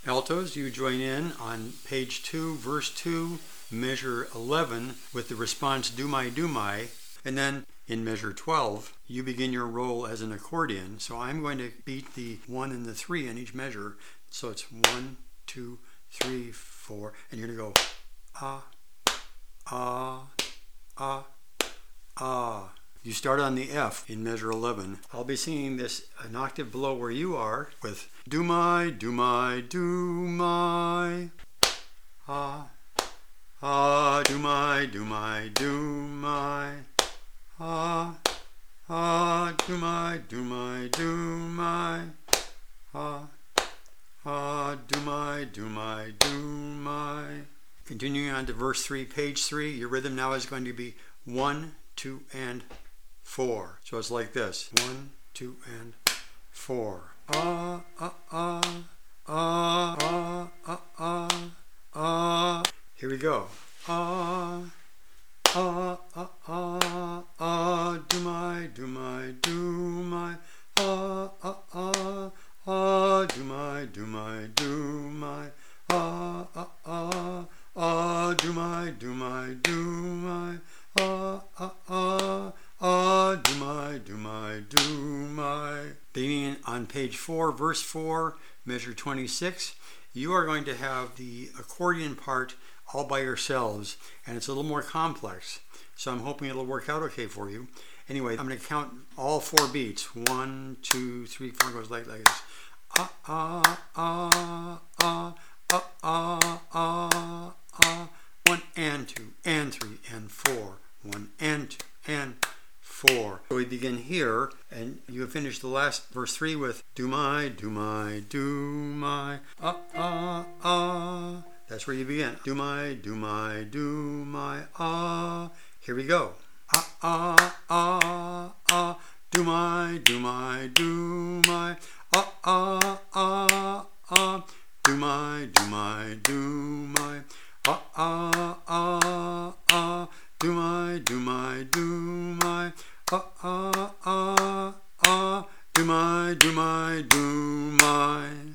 Altos, you join in on page 2, verse 2, measure 11 with the response do my, and then in measure 12, you begin your roll as an accordion. So I'm going to beat the 1 and the 3 in each measure. So it's 1, 2, 3, 4, and you're going to go ah, ah, ah, ah. You start on the F in measure 11. I'll be singing this an octave below where you are with do my, ah, ah, do my, ah, ah, do my, ah, ah, do my. Continuing on to verse 3, page 3, your rhythm now is going to be 1, 2, and 4. So it's like this. 1, 2, and 4. Ah, ah, ah, ah, ah, ah, ah, ah. Here we go. Ah, ah, ah, ah, ah, do my, ah, ah, ah, ah, do my, ah, ah, ah, ah, do my, ah, ah, ah, ah, do my. Beginning on page 4, verse 4, measure 26, you are going to have the accordion part all by yourselves, and it's a little more complex. So I'm hoping it'll work out okay for you. Anyway, I'm going to count all 4 beats. 1, 2, 3, 4, goes like this. Ah, ah, ah, ah, ah, ah, ah, ah. 1 and 2 and 3 and 4. 1 and 2 and 4. So we begin here, and you have finished the last verse 3 with do my, ah, ah, ah. That's where you begin. Do my, ah. Here we go. Ah, ah, ah, ah. Do my, ah, ah, ah, ah. Do my, ah, ah, ah, ah. Do my, ah, ah, ah, ah. Do my,